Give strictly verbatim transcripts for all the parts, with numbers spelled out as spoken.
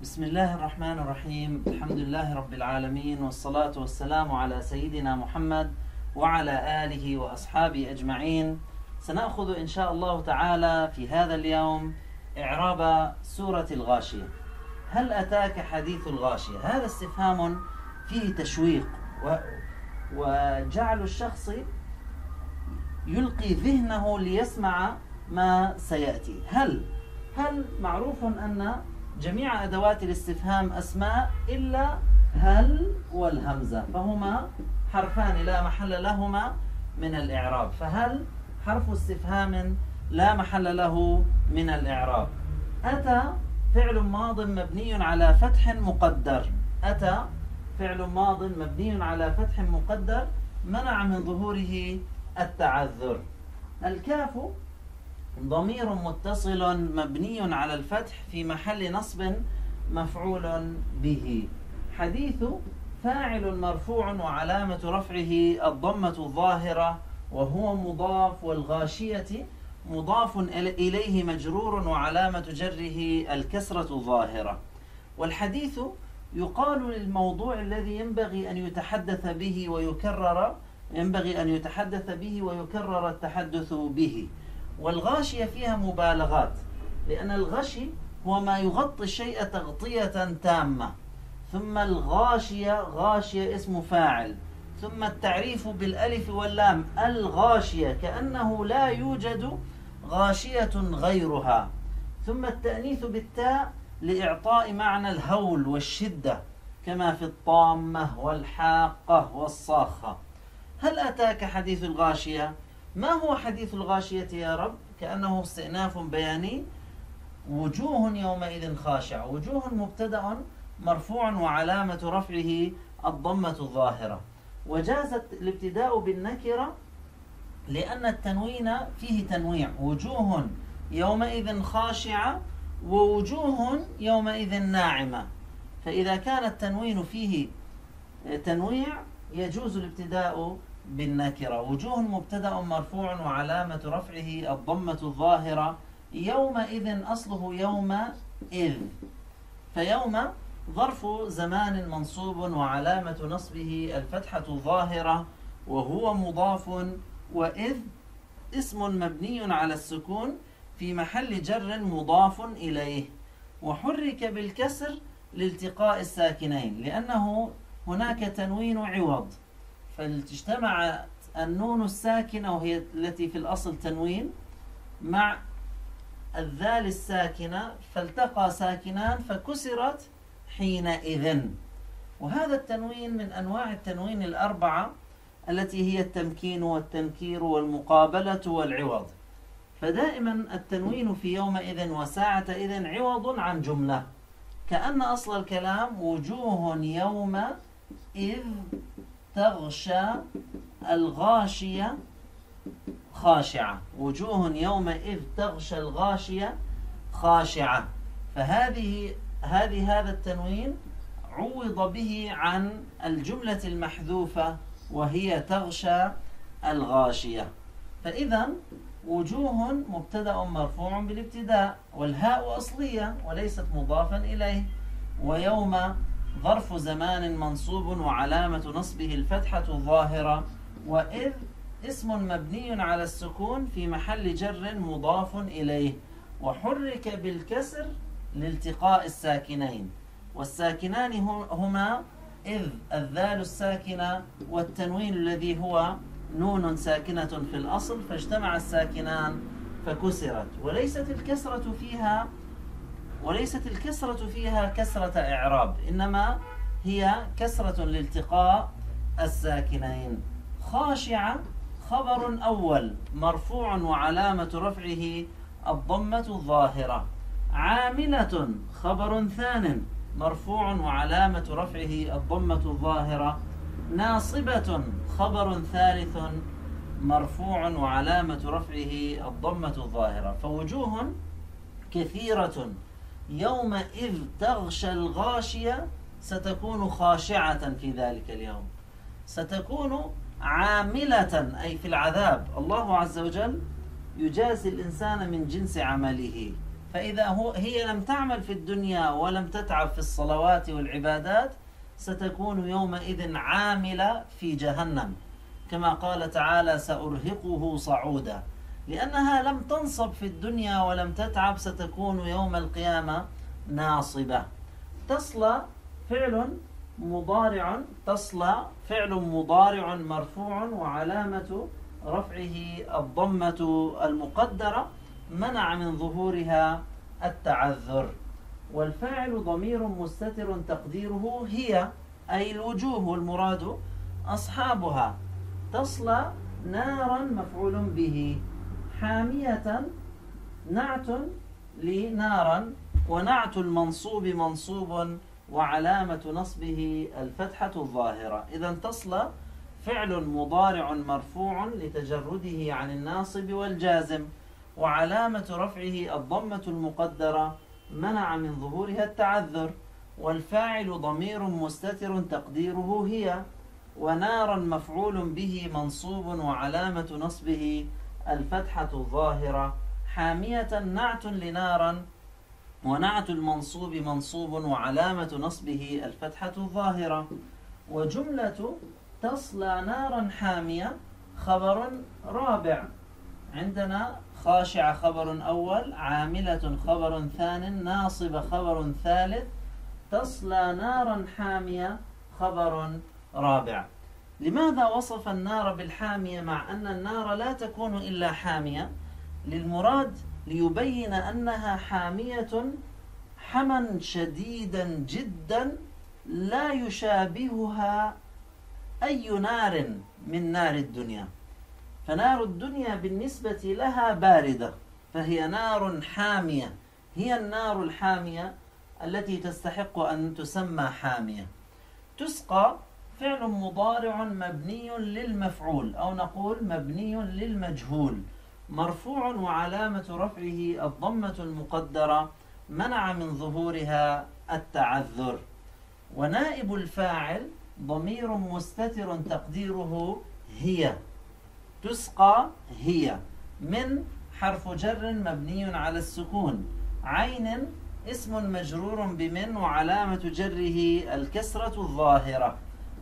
بسم الله الرحمن الرحيم. الحمد لله رب العالمين، والصلاة والسلام على سيدنا محمد وعلى آله وأصحابه أجمعين. سنأخذ إن شاء الله تعالى في هذا اليوم إعراب سورة الغاشية. هل أتاك حديث الغاشية؟ هذا استفهام فيه تشويق و... وجعل الشخص يلقي ذهنه ليسمع ما سيأتي. هل هل معروف أن جميع أدوات الاستفهام أسماء إلا هل والهمزة، فهما حرفان لا محل لهما من الإعراب. فهل حرف استفهام لا محل له من الإعراب. أتى فعل ماض مبني على فتح مقدر. أتى فعل ماض مبني على فتح مقدر منع من ظهوره التعذر. الكاف ضمير متصل مبني على الفتح في محل نصب مفعول به. حديث فاعل مرفوع وعلامة رفعه الضمة الظاهرة وهو مضاف، والغاشية مضاف إليه مجرور وعلامة جره الكسرة الظاهرة. والحديث يقال للموضوع الذي ينبغي أن يتحدث به ويكرر ينبغي أن يتحدث به ويكرر التحدث به. والغاشية فيها مبالغات، لأن الغشي هو ما يغطي الشيء تغطية تامة. ثم الغاشية غاشية اسم فاعل، ثم التعريف بالألف واللام الغاشية كأنه لا يوجد غاشية غيرها، ثم التأنيث بالتاء لإعطاء معنى الهول والشدة كما في الطامة والحاقة والصاخة. هل أتاك حديث الغاشية؟ ما هو حديث الغاشية يا رب؟ كأنه استئناف بياني. وجوه يومئذ خاشعة. وجوه مبتدأ مرفوع وعلامة رفعه الضمة الظاهرة. وجازت الابتداء بالنكرة لأن التنوين فيه تنويع. وجوه يومئذ خاشعة ووجوه يومئذ ناعمة. فإذا كان التنوين فيه تنويع يجوز الابتداء بالنكرة. وجوه مبتدأ مرفوع وعلامة رفعه الضمة الظاهرة. يومئذ أصله يومئذ، فيوم ظرف زمان منصوب وعلامة نصبه الفتحة الظاهرة وهو مضاف، وإذ اسم مبني على السكون في محل جر مضاف إليه. وحرك بالكسر لالتقاء الساكنين لأنه هناك تنوين عوض، فاجتمع النون الساكنة وهي التي في الأصل تنوين مع الذال الساكنة فالتقى ساكنان فكسرت حينئذ. وهذا التنوين من أنواع التنوين الأربعة التي هي التمكين والتنكير والمقابلة والعوض. فدائما التنوين في يومئذ وساعة إذن عوض عن جملة، كأن أصل الكلام وجوه يومئذ تغشى الغاشية خاشعة. وجوه يومئذ تغشى الغاشية خاشعة. فهذه هذه هذا التنوين عوض به عن الجملة المحذوفة وهي تغشى الغاشية. فإذا وجوه مبتدأ مرفوع بالابتداء والهاء أصلية وليست مضافا إليه. ويوم ظرف زمان منصوب وعلامة نصبه الفتحة الظاهرة. وإذ اسم مبني على السكون في محل جر مضاف إليه. وحرك بالكسر لالتقاء الساكنين، والساكنان هما إذ الذال الساكنة والتنوين الذي هو نون ساكنة في الأصل، فاجتمع الساكنان فكسرت. وليست الكسرة فيها وليست الكسرة فيها كسرة إعراب، إنما هي كسرة لالتقاء الساكنين. خاشعة خبر أول مرفوع وعلامة رفعه الضمة الظاهرة. عاملة خبر ثان مرفوع وعلامة رفعه الضمة الظاهرة. ناصبة خبر ثالث مرفوع وعلامة رفعه الضمة الظاهرة. فوجوه كثيرة يومئذ تغشى الغاشية ستكون خاشعة في ذلك اليوم. ستكون عاملة أي في العذاب. الله عز وجل يجازي الإنسان من جنس عمله، فإذا هو هي لم تعمل في الدنيا ولم تتعب في الصلوات والعبادات ستكون يومئذ عاملة في جهنم، كما قال تعالى سأرهقه صعودا. لأنها لم تنصب في الدنيا ولم تتعب ستكون يوم القيامة ناصبة. تصلى فعل مضارع تصلى فعل مضارع مرفوع وعلامة رفعه الضمة المقدرة منع من ظهورها التعذر. والفاعل ضمير مستتر تقديره هي، أي الوجوه، والمراد أصحابها. تصلى نارا مفعول به، حامية نعت لنارا، ونعت المنصوب منصوب وعلامة نصبه الفتحة الظاهرة. إذن تصلى فعل مضارع مرفوع لتجرده عن الناصب والجازم، وعلامة رفعه الضمة المقدرة منع من ظهورها التعذر. والفاعل ضمير مستتر تقديره هي، ونارا مفعول به منصوب وعلامة نصبه الفتحة الظاهرة. حامية نعت لنارا، ونعت المنصوب منصوب وعلامة نصبه الفتحة الظاهرة. وجملة تصلى نارا حامية خبر رابع. عندنا خاشعة خبر أول، عاملة خبر ثان، ناصب خبر ثالث، تصلى نارا حامية خبر رابع. لماذا وصف النار بالحامية مع أن النار لا تكون إلا حامية؟ للمراد ليبين أنها حامية حما شديدا جدا لا يشابهها أي نار من نار الدنيا. فنار الدنيا بالنسبة لها باردة، فهي نار حامية، هي النار الحامية التي تستحق أن تسمى حامية. تسقى فعل مضارع مبني للمفعول، أو نقول مبني للمجهول، مرفوع وعلامة رفعه الضمة المقدرة منع من ظهورها التعذر. ونائب الفاعل ضمير مستتر تقديره هي. تسقى هي من حرف جر مبني على السكون، عين اسم مجرور بمن وعلامة جره الكسرة الظاهرة،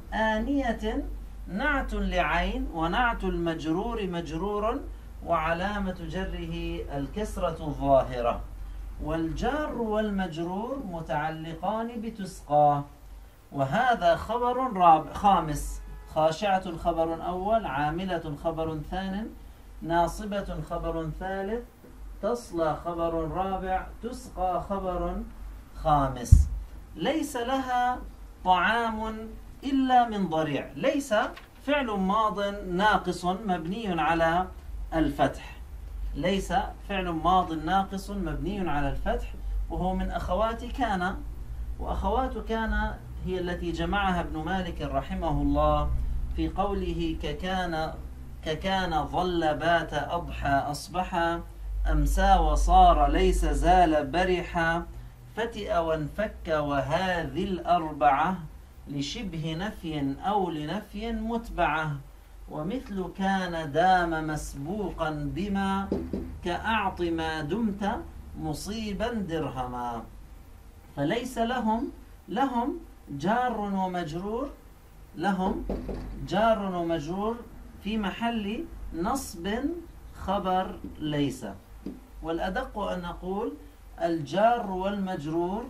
آنية نعت لعين ونعت المجرور مجرور وعلامة جره الكسرة الظاهرة. والجار والمجرور متعلقان بتسقى. وهذا خبر رابع خامس، خاشعة خبر أول، عاملة خبر ثان، ناصبة خبر ثالث، تصلى خبر رابع، تسقى خبر خامس. ليس لها طعام إلا من ضريع. ليس فعل ماض ناقص مبني على الفتح. ليس فعل ماض ناقص مبني على الفتح، وهو من أخوات كان، وأخوات كان هي التي جمعها ابن مالك رحمه الله في قوله ككان ككان ظل بات أضحى أصبحا، أمسى وصار ليس زال برحا، فتئ وانفك وهذه الأربعة، لشبه نفي أو لنفي متبعة. ومثل كان دام مسبوقا بما، كأعط ما دمت مصيبا درهما. فليس لهم لهم جار ومجرور، لهم جار ومجرور في محل نصب خبر ليس. والأدق أن نقول الجار والمجرور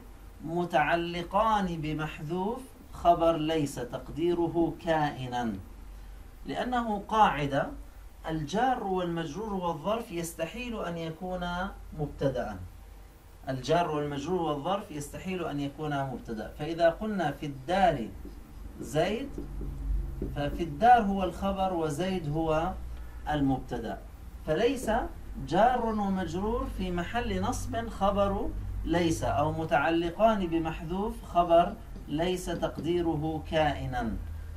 متعلقان بمحذوف خبر ليس تقديره كائنا، لأنه قاعدة الجار والمجرور والظرف يستحيل أن يكونا مبتدأ. الجار والمجرور والظرف يستحيل أن يكونا مبتدأ. فإذا قلنا في الدار زيد، ففي الدار هو الخبر وزيد هو المبتدأ. فليس جار ومجرور في محل نصب خبر ليس، أو متعلقان بمحذوف خبر ليس تقديره كائنا.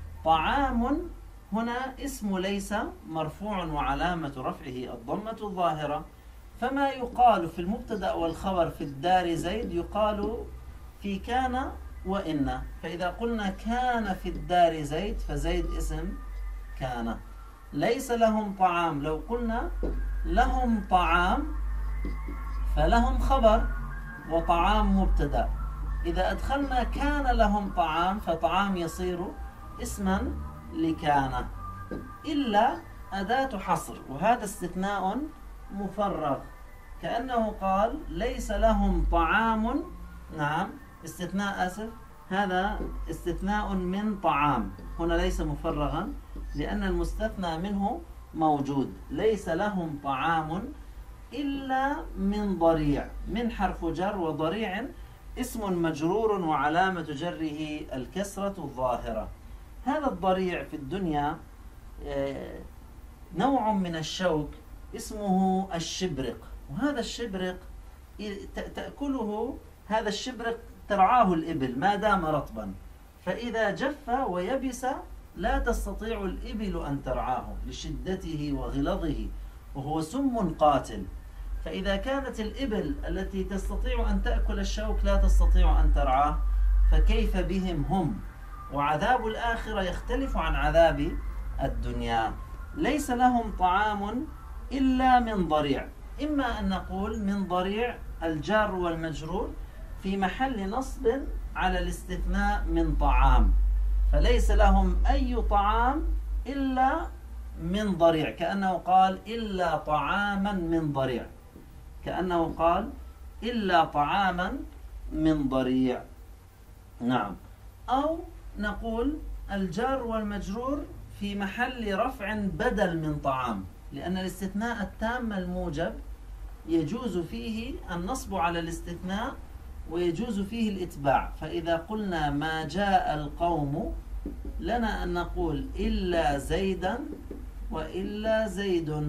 طعام هنا اسم ليس مرفوع وعلامة رفعه الضمة الظاهرة. فما يقال في المبتدأ والخبر في الدار زيد يقال في كان وإن. فإذا قلنا كان في الدار زيد فزيد اسم كان. ليس لهم طعام، لو قلنا لهم طعام فلهم خبر وطعام مبتدأ. إذا أدخلنا كان لهم طعام فطعام يصير اسما لكان، إلا أداة حصر، وهذا استثناء مفرغ، كأنه قال ليس لهم طعام. نعم، استثناء أسف هذا استثناء من طعام، هنا ليس مفرغا لأن المستثنى منه موجود. ليس لهم طعام إلا من ضريع، من حرف جر، وضريع اسم مجرور وعلامة جره الكسرة الظاهرة. هذا الضريع في الدنيا نوع من الشوك اسمه الشبرق، وهذا الشبرق تأكله، هذا الشبرق ترعاه الإبل ما دام رطبا، فإذا جف ويبس لا تستطيع الإبل أن ترعاه لشدته وغلظه، وهو سم قاتل. فإذا كانت الإبل التي تستطيع أن تأكل الشوك لا تستطيع أن ترعاه، فكيف بهم هم؟ وعذاب الآخرة يختلف عن عذاب الدنيا. ليس لهم طعام إلا من ضريع، إما أن نقول من ضريع الجار والمجرور في محل نصب على الاستثناء من طعام، فليس لهم أي طعام إلا من ضريع، كأنه قال إلا طعاما من ضريع، كأنه قال إلا طعاما من ضريع. نعم. أو نقول الجار والمجرور في محل رفع بدل من طعام، لأن الاستثناء التام الموجب يجوز فيه النصب على الاستثناء ويجوز فيه الإتباع. فإذا قلنا ما جاء القوم لنا أن نقول إلا زيدا وإلا زيد،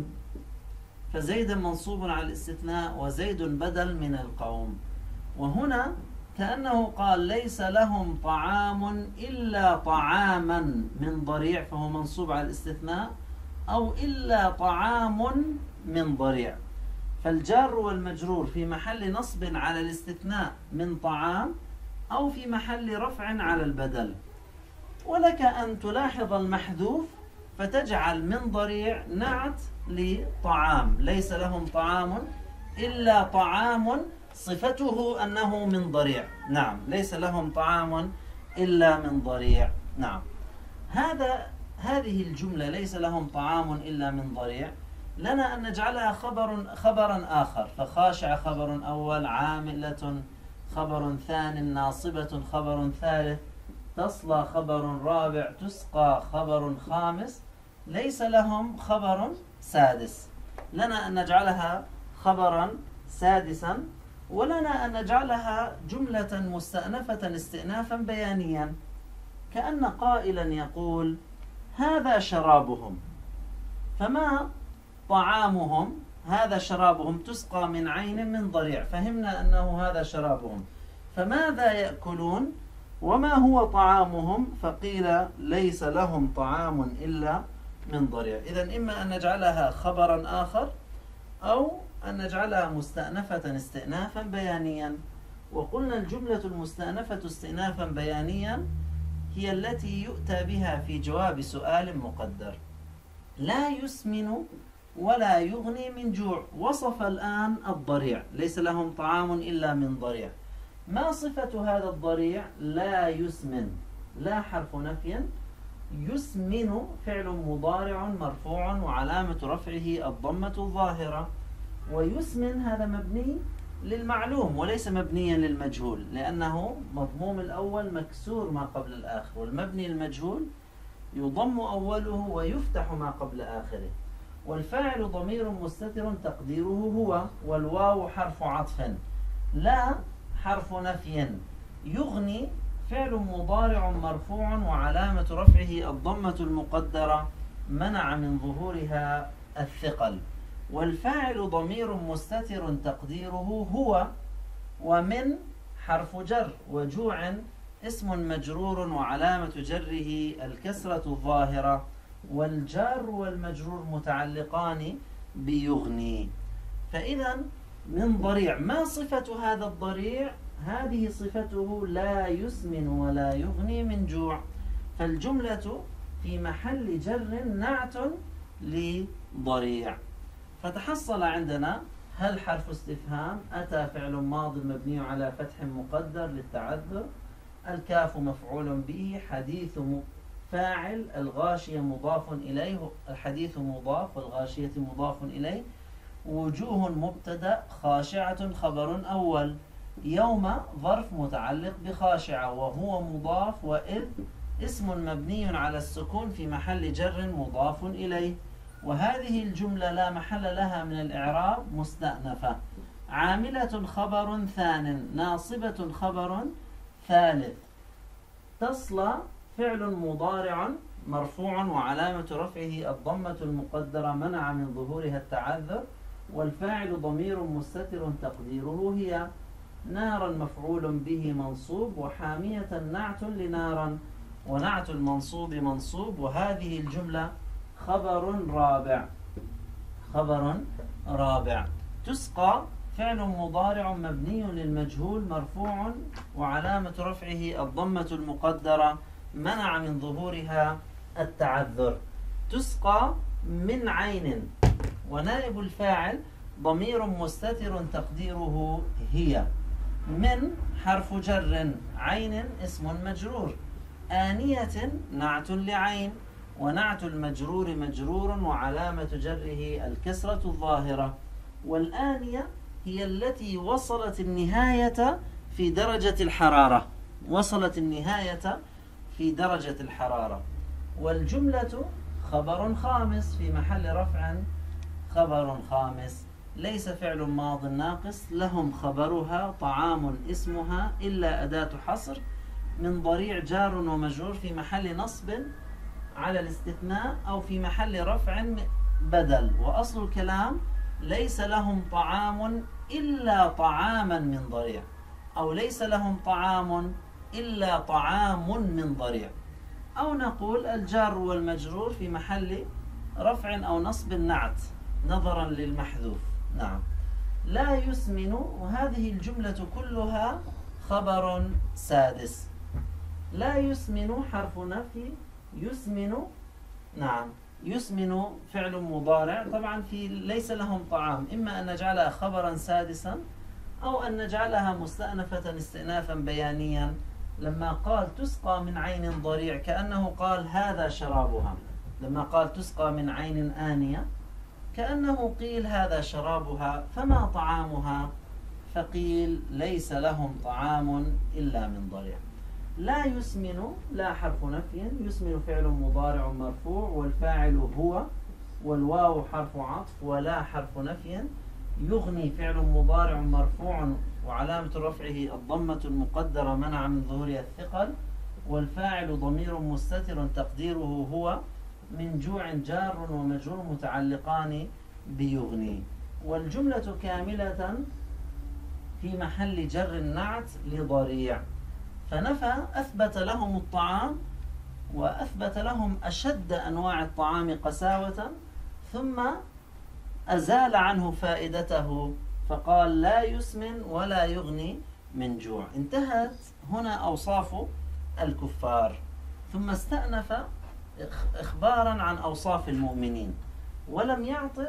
فزيدا منصوب على الاستثناء وزيد بدل من القوم. وهنا كأنه قال ليس لهم طعام إلا طعاما من ضريع، فهو منصوب على الاستثناء، أو إلا طعام من ضريع. فالجار والمجرور في محل نصب على الاستثناء من طعام، أو في محل رفع على البدل. ولك أن تلاحظ المحذوف فتجعل من ضريع نعت لطعام، ليس لهم طعام إلا طعام صفته أنه من ضريع. نعم، ليس لهم طعام إلا من ضريع. نعم، هذا هذه الجملة ليس لهم طعام إلا من ضريع لنا أن نجعلها خبر خبرا آخر، فخاشع خبر أول، عاملة خبر ثان، ناصبة خبر ثالث، تصلى خبر رابع، تسقى خبر خامس. ليس لهم خبر سادس، لنا أن نجعلها خبرا سادسا، ولنا أن نجعلها جملة مستأنفة استئنافا بيانيا، كأن قائلا يقول هذا شرابهم، فما طعامهم؟ هذا شرابهم، تسقى من عين من ضريع، فهمنا أنه هذا شرابهم، فماذا يأكلون وما هو طعامهم؟ فقيل ليس لهم طعام إلا من ضريع. إذن إما أن نجعلها خبرا آخر أو أن نجعلها مستأنفة استئنافا بيانيا. وقلنا الجملة المستأنفة استئنافا بيانيا هي التي يؤتى بها في جواب سؤال مقدر، لا يسمن ولا يغني من جوع. وصف الآن الضريع، ليس لهم طعام إلا من ضريع. ما صفة هذا الضريع؟ لا يسمن، لا حرف نفي، يسمن فعل مضارع مرفوع وعلامة رفعه الضمة الظاهرة، ويسمن هذا مبني للمعلوم وليس مبنيا للمجهول، لأنه مضموم الأول مكسور ما قبل الآخر، والمبني المجهول يضم أوله ويفتح ما قبل آخره. والفاعل ضمير مستتر تقديره هو، والواو حرف عطف، لا حرف نفي، يغني فعل مضارع مرفوع وعلامة رفعه الضمة المقدرة منع من ظهورها الثقل. والفاعل ضمير مستتر تقديره هو، ومن حرف جر، وجوع اسم مجرور وعلامة جره الكسرة الظاهرة، والجار والمجرور متعلقان بيغني. فإذا من ضريع، ما صفة هذا الضريع؟ هذه صفته لا يسمن ولا يغني من جوع، فالجملة في محل جر نعت لضريع. فتحصل عندنا هل حرف استفهام؟ أتى فعل ماض مبني على فتح مقدر للتعذر. الكاف مفعول به. حديث فاعل. الغاشية مضاف إليه. الحديث مضاف والغاشية مضاف إليه. وجوه مبتدأ. خاشعة خبر أول. يوم ظرف متعلق بخاشعة وهو مضاف. وإذ اسم مبني على السكون في محل جر مضاف إليه. وهذه الجملة لا محل لها من الإعراب مستأنفة. عاملة خبر ثان. ناصبة خبر ثالث. تصلى فعل مضارع مرفوع وعلامة رفعه الضمة المقدرة منع من ظهورها التعذر. والفاعل ضمير مستتر تقديره هي. نارا مفعول به منصوب. وحامية نعت لنارا. ونعت المنصوب منصوب. وهذه الجملة خبر رابع. خبر رابع. تسقى فعل مضارع مبني للمجهول مرفوع وعلامة رفعه الضمة المقدرة منع من ظهورها التعذر. تسقى من عين. ونائب الفاعل ضمير مستتر تقديره هي. من حرف جر. عين اسم مجرور. آنية نعت لعين. ونعت المجرور مجرور وعلامة جره الكسرة الظاهرة. والآنية هي التي وصلت النهاية في درجة الحرارة. وصلت النهاية في درجة الحرارة. والجملة خبر خامس في محل رفع. خبر خامس. ليس فعل ماض ناقص. لهم خبرها. طعام اسمها إلا أداة حصر من ضريع جار ومجرور في محل نصب على الاستثناء أو في محل رفع بدل. وأصل الكلام ليس لهم طعام إلا طعاما من ضريع. أو ليس لهم طعام إلا طعام من ضريع. أو نقول الجار والمجرور في محل رفع أو نصب نعت نظرا للمحذوف. نعم. لا يسمن. وهذه الجملة كلها خبر سادس. لا يسمن حرف نفي. يسمن. نعم. يسمن فعل مضارع. طبعا في ليس لهم طعام إما أن نجعلها خبرا سادسا أو أن نجعلها مستأنفة استئنافا بيانيا. لما قال تسقى من عين ضريع كأنه قال هذا شرابها. لما قال تسقى من عين آنية كأنه قيل هذا شرابها. فما طعامها؟ فقيل ليس لهم طعام إلا من ضريع. لا يسمن. لا حرف نفي. يسمن فعل مضارع مرفوع والفاعل هو. والواو حرف عطف. ولا حرف نفي. يغني فعل مضارع مرفوع وعلامة رفعه الضمة المقدرة منع من ظهورها الثقل. والفاعل ضمير مستتر تقديره هو. من جوع جار ومجرور متعلقان بيغني. والجملة كاملة في محل جر النعت لضريع. فنفى أثبت لهم الطعام وأثبت لهم أشد أنواع الطعام قساوة ثم أزال عنه فائدته فقال لا يسمن ولا يغني من جوع. انتهت هنا أوصاف الكفار. ثم استأنف إخبارا عن أوصاف المؤمنين ولم يعطف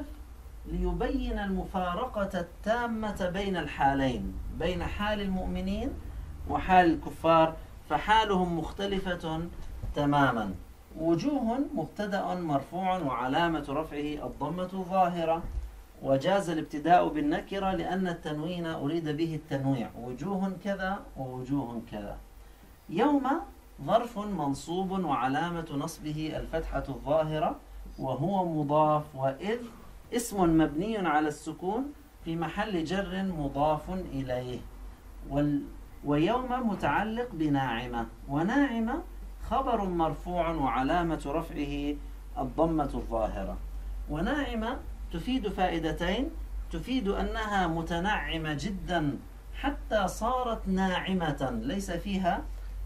ليبين المفارقة التامة بين الحالين بين حال المؤمنين وحال الكفار فحالهم مختلفة تماما. وجوه مبتدأ مرفوع وعلامة رفعه الضمة الظاهرة. وجاز الابتداء بالنكرة لأن التنوين أريد به التنويع. وجوه كذا ووجوه كذا. يوم ظرف منصوب وعلامة نصبه الفتحة الظاهرة وهو مضاف. وإذ اسم مبني على السكون في محل جر مضاف إليه. وال ويوم متعلق بناعمة. وناعمة خبر مرفوع وعلامة رفعه الضمة الظاهرة. وناعمة تفيد فائدتين. تفيد أنها متنعمة جدا حتى صارت ناعمة ليس فيها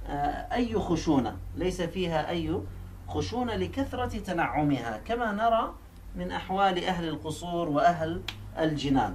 أي خشونة ليس فيها أي خشونة لكثرة تنعمها كما نرى من أحوال أهل القصور وأهل الجنان.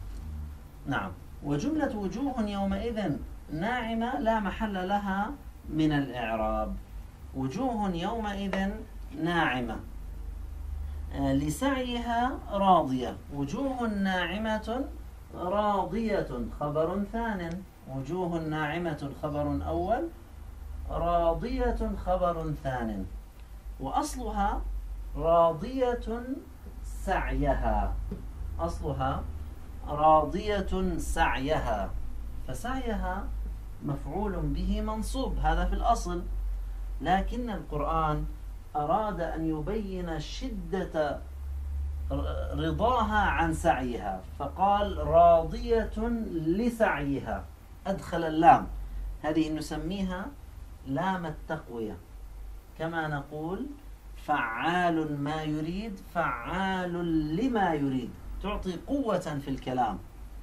نعم. وجملة وجوه يومئذ ناعمة لا محل لها من الإعراب. وجوه يومئذ ناعمة. لسعيها راضية. وجوه ناعمة راضية خبر ثان. وجوه ناعمة خبر أول، راضية خبر ثان. وأصلها راضية سعيها. أصلها راضية سعيها، فسعيها مفعول به منصوب، هذا في الأصل. لكن القرآن أراد أن يبين شدة رضاها عن سعيها، فقال راضية لسعيها، أدخل اللام. هذه نسميها لام التقوية، كما نقول فعال ما يريد فعال لما يريد، تعطي قوة في الكلام.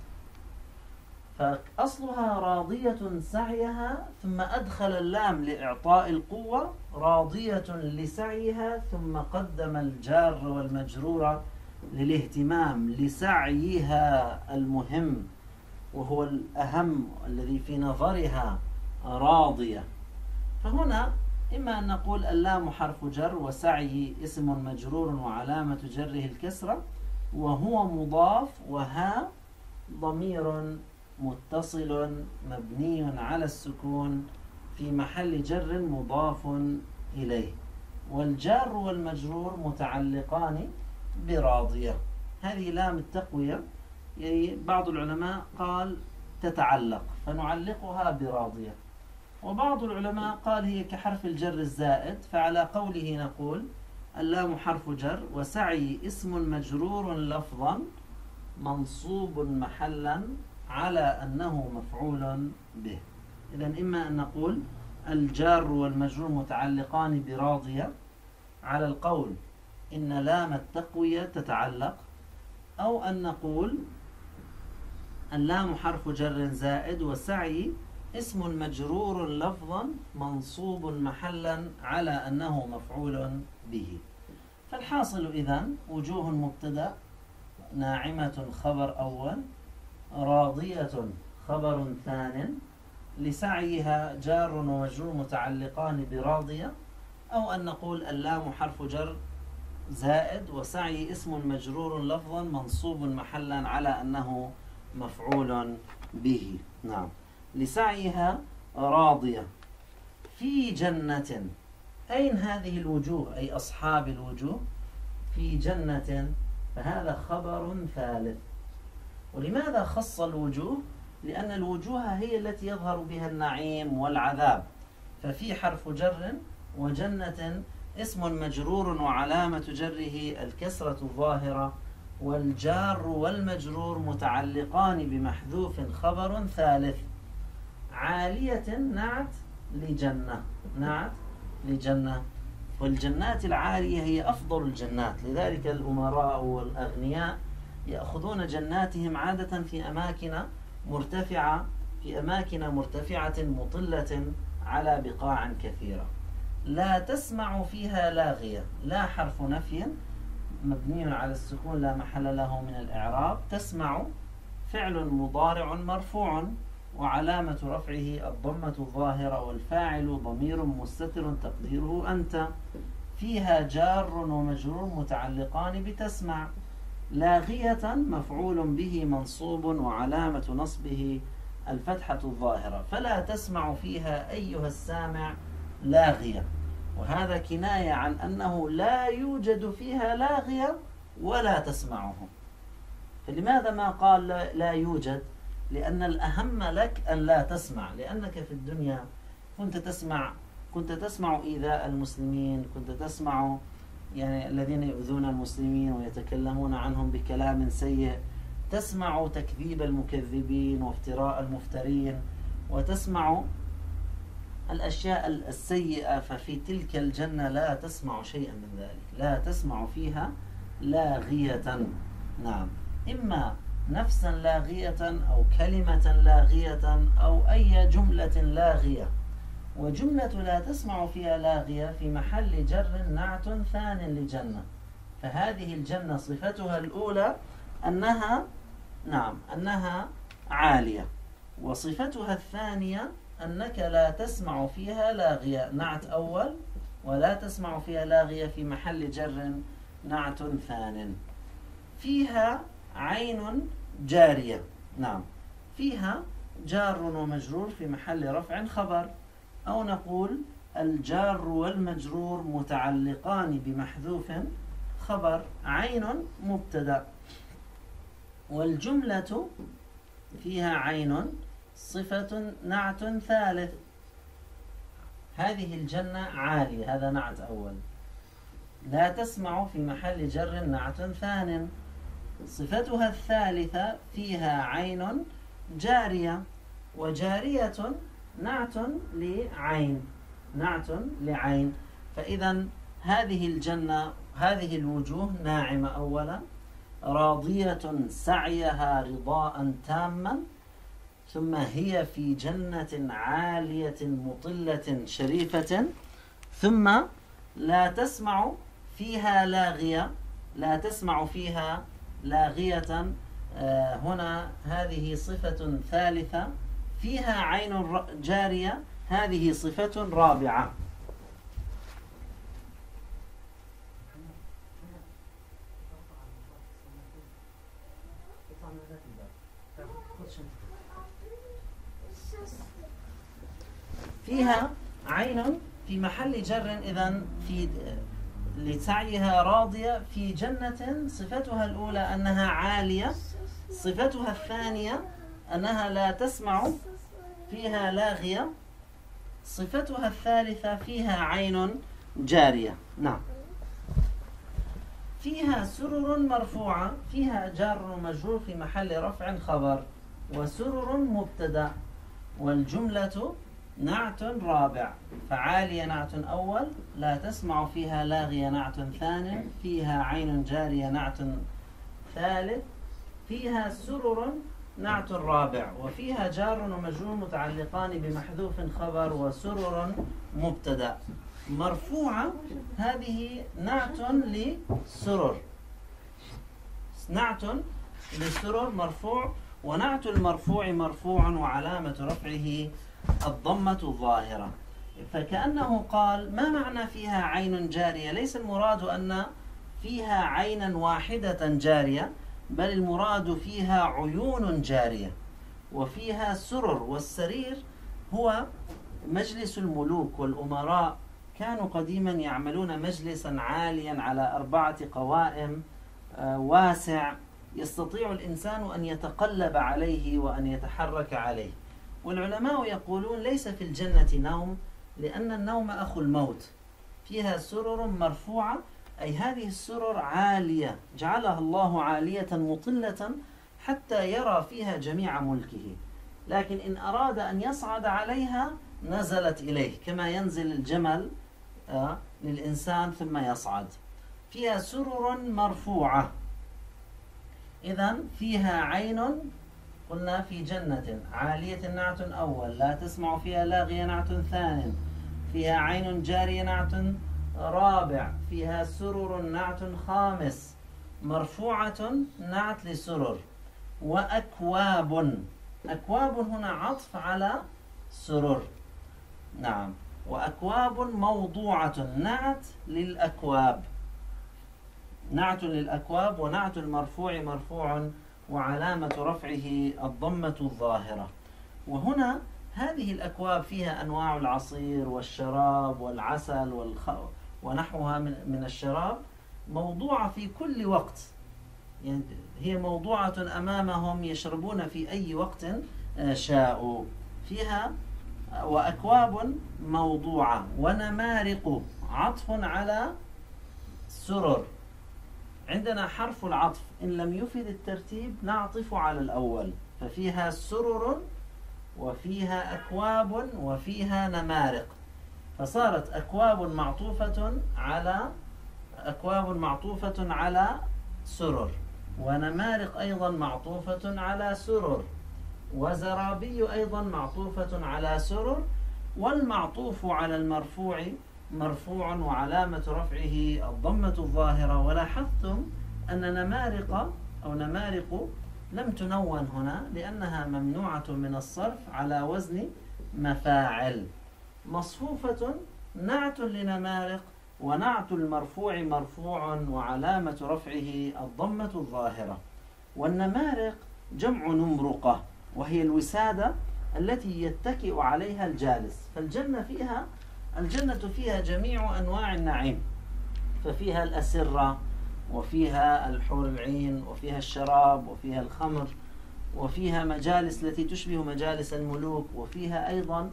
فأصلها راضية سعيها، ثم أدخل اللام لإعطاء القوة، راضية لسعيها، ثم قدم الجار والمجرور للاهتمام لسعيها المهم، وهو الأهم الذي في نظرها راضية. فهنا إما أن نقول اللام حرف جر وسعي اسم مجرور وعلامة جره الكسرة، وهو مضاف، وها ضمير متصل مبني على السكون في محل جر مضاف إليه، والجار والمجرور متعلقان براضية. هذه لام التقوية يعني بعض العلماء قال تتعلق فنعلقها براضية، وبعض العلماء قال هي كحرف الجر الزائد، فعلى قوله نقول اللام حرف جر وسعي اسم مجرور لفظا منصوب محلا على أنه مفعول به. إذن إما أن نقول الجار والمجرور متعلقان براضية على القول إن لام التقوية تتعلق، أو أن نقول اللام حرف جر زائد وسعي اسم مجرور لفظا منصوب محلا على أنه مفعول به. فالحاصل إذن وجوه مبتدأ، ناعمة خبر أول، راضية خبر ثان، لسعيها جار ومجرور متعلقان براضية، أو أن نقول اللام حرف جر زائد وسعي اسم مجرور لفظا منصوب محلا على أنه مفعول به. نعم. لسعيها راضية في جنة. أين هذه الوجوه؟ أي أصحاب الوجوه في جنة، فهذا خبر ثالث. ولماذا خص الوجوه؟ لأن الوجوه هي التي يظهر بها النعيم والعذاب، ففي حرف جر وجنة اسم مجرور وعلامة جره الكسرة الظاهرة، والجار والمجرور متعلقان بمحذوف خبر ثالث. عالية نعت لجنة، نعت لجنة، والجنات العالية هي أفضل الجنات، لذلك الأمراء والأغنياء يأخذون جناتهم عادة في أماكن مرتفعة، في أماكن مرتفعة مطلة على بقاع كثيرة. لا تسمع فيها لاغية، لا حرف نفي مبني على السكون لا محل له من الإعراب. تسمع فعل مضارع مرفوع وعلامة رفعه الضمة الظاهرة، والفاعل ضمير مستتر تقديره أنت. فيها جار ومجرور متعلقان بتسمع. لاغية مفعول به منصوب وعلامة نصبه الفتحة الظاهرة. فلا تسمع فيها أيها السامع لاغية، وهذا كناية عن أنه لا يوجد فيها لاغية ولا تسمعه. فلماذا ما قال لا يوجد؟ لأن الأهم لك أن لا تسمع، لأنك في الدنيا كنت تسمع كنت تسمع إيذاء المسلمين، كنت تسمع يعني الذين يؤذون المسلمين ويتكلمون عنهم بكلام سيء، تسمع تكذيب المكذبين وافتراء المفترين، وتسمع الأشياء السيئة. ففي تلك الجنة لا تسمع شيئا من ذلك، لا تسمع فيها لاغية. نعم، إما نفسا لاغية أو كلمة لاغية أو أي جملة لاغية. وجملة لا تسمع فيها لاغية في محل جر نعت ثان لجنة. فهذه الجنة صفتها الأولى أنها نعم أنها عالية، وصفتها الثانية أنك لا تسمع فيها لاغية، نعت أول، ولا تسمع فيها لاغية في محل جر نعت ثان. فيها عين جارية. نعم، فيها جار ومجرور في محل رفع خبر، أو نقول الجار والمجرور متعلقان بمحذوف خبر، عين مبتدأ. والجملة فيها عين صفة نعت ثالث. هذه الجنة عالية، هذا نعت أول. لا تسمع في محل جر نعت ثان. صفتها الثالثة فيها عين جارية، وجارية نعت لعين، نعت لعين. فإذا هذه الجنة، هذه الوجوه ناعمة أولا، راضية سعيها رضاء تاما، ثم هي في جنة عالية مطلة شريفة، ثم لا تسمع فيها لاغية، لا تسمع فيها لاغية. آه هنا هذه صفة ثالثة. فيها عين جارية، هذه صفة رابعة. فيها عين في محل جر، إذن في لسعيها راضية في جنة. صفتها الأولى أنها عالية، صفتها الثانية أنها لا تسمع فيها لاغية، صفتها الثالثة فيها عين جارية. نعم. فيها سرر مرفوعة، فيها جار ومجرور في محل رفع خبر، وسرر مبتدأ، والجملة نعت رابع. فعالية نعت أول، لا تسمع فيها لاغية نعت ثان، فيها عين جارية نعت ثالث، فيها سرر نعت رابع، وفيها جار ومجرور متعلقان بمحذوف خبر، وسرر مبتدأ. مرفوعة، هذه نعت لسرر، نعت لسرر مرفوع، ونعت المرفوع مرفوع وعلامة رفعه الضمة الظاهرة. فكأنه قال: ما معنى فيها عين جارية؟ ليس المراد أن فيها عينا واحدة جارية، بل المراد فيها عيون جارية، وفيها سرر. والسرير هو مجلس الملوك والأمراء، كانوا قديما يعملون مجلسا عاليا على أربعة قوائم واسع، يستطيع الإنسان أن يتقلب عليه وأن يتحرك عليه. والعلماء يقولون: ليس في الجنة نوم، لأن النوم أخو الموت. فيها سرر مرفوعة، أي هذه السرر عالية، جعلها الله عالية مطلة حتى يرى فيها جميع ملكه، لكن إن أراد أن يصعد عليها نزلت إليه، كما ينزل الجمل آه للإنسان ثم يصعد. فيها سرر مرفوعة. إذن فيها عين، قلنا في جنة عالية نعت أول، لا تسمع فيها لاغية نعت ثان، فيها عين جارية نعت رابع، فيها سرر نعت خامس، مرفوعة نعت لسرر. وأكواب، أكواب هنا عطف على سرر. نعم. وأكواب موضوعة، نعت للأكواب، نعت للأكواب، ونعت المرفوع مرفوع وعلامة رفعه الضمة الظاهرة. وهنا هذه الأكواب فيها أنواع العصير والشراب والعسل والخ... ونحوها من, من الشراب، موضوعة في كل وقت، يعني هي موضوعة أمامهم، يشربون في أي وقت شاءوا. فيها وأكواب موضوعة. ونمارق، عطف على سرر. عندنا حرف العطف إن لم يفد الترتيب نعطف على الأول، ففيها سرر وفيها أكواب وفيها نمارق، فصارت أكواب معطوفة على أكواب معطوفة على سرر، ونمارق أيضا معطوفة على سرر، وزرابي أيضا معطوفة على سرر. والمعطوف على المرفوع مرفوع وعلامة رفعه الضمة الظاهرة. ولاحظتم أن نمارق أو نمارق لم تنون هنا لأنها ممنوعة من الصرف على وزن مفاعل. مصفوفة نعت لنمارق، ونعت المرفوع مرفوع وعلامة رفعه الضمة الظاهرة. والنمارق جمع نمرقة، وهي الوسادة التي يتكئ عليها الجالس. فالجنة فيها الجنة فيها جميع أنواع النعيم، ففيها الأسرة، وفيها الحور العين، وفيها الشراب، وفيها الخمر، وفيها مجالس التي تشبه مجالس الملوك، وفيها أيضا